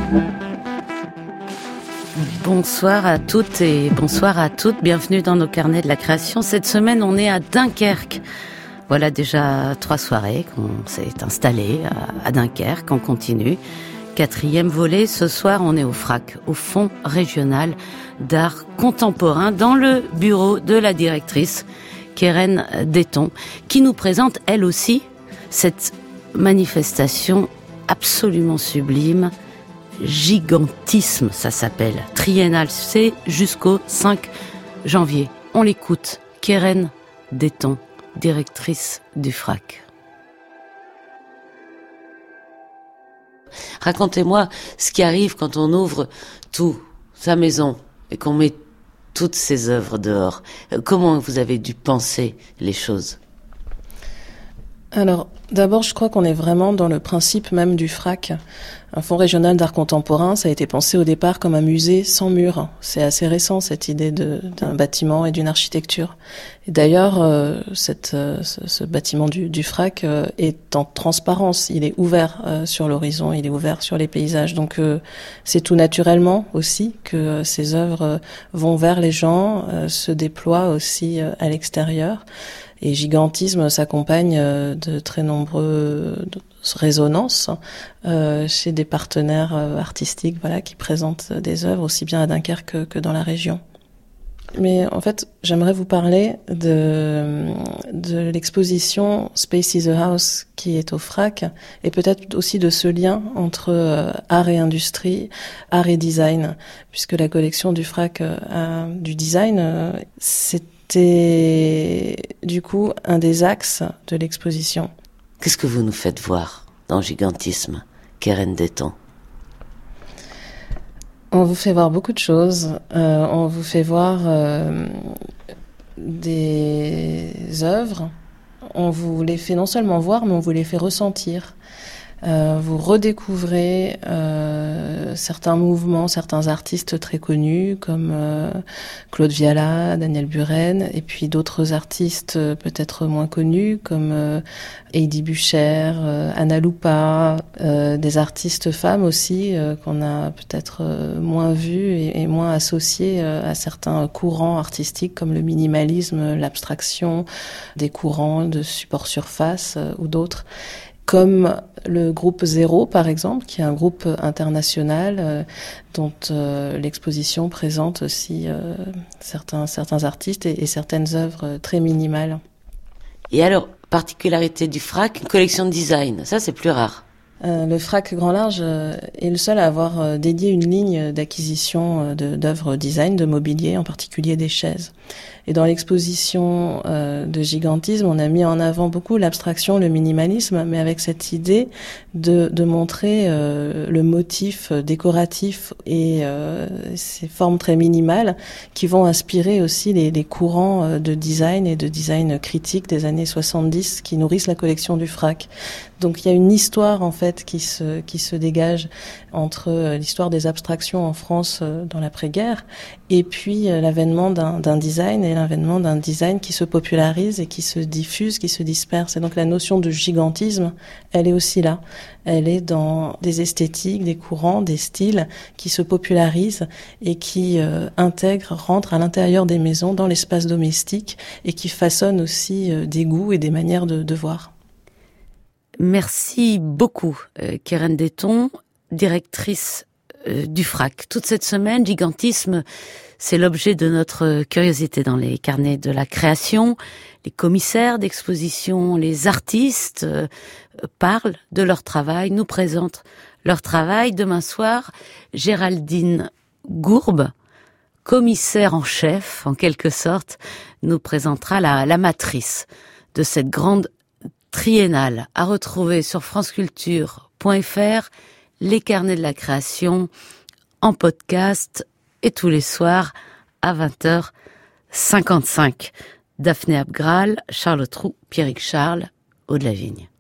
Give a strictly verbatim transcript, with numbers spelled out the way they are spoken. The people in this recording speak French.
Bonsoir à toutes et bonsoir à toutes. Bienvenue dans nos carnets de la création. Cette semaine, on est à Dunkerque. Voilà déjà trois soirées qu'on s'est installé à Dunkerque. On continue. Quatrième volet. Ce soir, on est au F R A C, au Fonds régional d'art contemporain, dans le bureau de la directrice Keren Detton, qui nous présente, elle aussi, cette manifestation absolument sublime. Gigantisme, ça s'appelle. Triennale, c'est jusqu'au cinq janvier. On l'écoute. Keren Detton, directrice du F R A C. Racontez-moi ce qui arrive quand on ouvre tout, sa maison, et qu'on met toutes ses œuvres dehors. Comment vous avez dû penser les choses ? Alors, d'abord, je crois qu'on est vraiment dans le principe même du F R A C. Un fonds régional d'art contemporain, ça a été pensé au départ comme un musée sans murs. C'est assez récent, cette idée de, d'un bâtiment et d'une architecture. Et d'ailleurs, euh, cette, euh, ce, ce bâtiment du, du F R A C euh, est en transparence. Il est ouvert euh, sur l'horizon, il est ouvert sur les paysages. Donc, euh, c'est tout naturellement aussi que euh, ces œuvres euh, vont vers les gens, euh, se déploient aussi euh, à l'extérieur. Et Gigantisme s'accompagne de très nombreuses résonances euh, chez des partenaires artistiques, voilà, qui présentent des œuvres aussi bien à Dunkerque que, que dans la région. Mais en fait, j'aimerais vous parler de, de l'exposition Space is a House qui est au F R A C, et peut-être aussi de ce lien entre euh, art et industrie, art et design, puisque la collection du F R A C euh, du design, euh, c'est C'était du coup un des axes de l'exposition. Qu'est-ce que vous nous faites voir dans Gigantisme, Keren Detton ? On vous fait voir beaucoup de choses. Euh, on vous fait voir euh, des œuvres. On vous les fait non seulement voir, mais on vous les fait ressentir. Euh, vous redécouvrez euh, certains mouvements, certains artistes très connus comme euh, Claude Viala, Daniel Buren, et puis d'autres artistes euh, peut-être moins connus comme euh, Heidi Bucher, euh, Anna Lupa, euh, des artistes femmes aussi euh, qu'on a peut-être euh, moins vus et, et moins associés euh, à certains courants artistiques comme le minimalisme, l'abstraction, des courants de support surface euh, ou d'autres. Comme le groupe Zéro, par exemple, qui est un groupe international euh, dont euh, l'exposition présente aussi euh, certains, certains artistes et, et certaines œuvres très minimales. Et alors, particularité du F R A C, une collection de design, ça c'est plus rare. Euh, le F R A C Grand Large euh, est le seul à avoir euh, dédié une ligne d'acquisition euh, de, d'œuvres design, de mobilier, en particulier des chaises. Et dans l'exposition euh, de Gigantisme, on a mis en avant beaucoup l'abstraction, le minimalisme, mais avec cette idée de, de montrer euh, le motif décoratif et euh, ces formes très minimales qui vont inspirer aussi les, les courants de design et de design critique des années soixante-dix qui nourrissent la collection du F R A C. Donc il y a une histoire en fait qui se qui se dégage entre l'histoire des abstractions en France dans l'après-guerre et puis l'avènement d'un, d'un design et l'avènement d'un design qui se popularise et qui se diffuse, qui se disperse. Et donc la notion de gigantisme, elle est aussi là. Elle est dans des esthétiques, des courants, des styles qui se popularisent et qui euh, intègrent, rentrent à l'intérieur des maisons, dans l'espace domestique et qui façonnent aussi euh, des goûts et des manières de, de voir. Merci beaucoup, euh, Keren Detton, directrice euh, du F R A C. Toute cette semaine, Gigantisme, c'est l'objet de notre curiosité dans les carnets de la création. Les commissaires d'exposition, les artistes euh, parlent de leur travail, nous présentent leur travail. Demain soir, Géraldine Gourbe, commissaire en chef, en quelque sorte, nous présentera la, la matrice de cette grande triennale, à retrouver sur franceculture point f r, les carnets de la création, en podcast, et tous les soirs à vingt heures cinquante-cinq. Daphné Abgral, Charles Trou, Pierrick Charles, Aude Lavigne.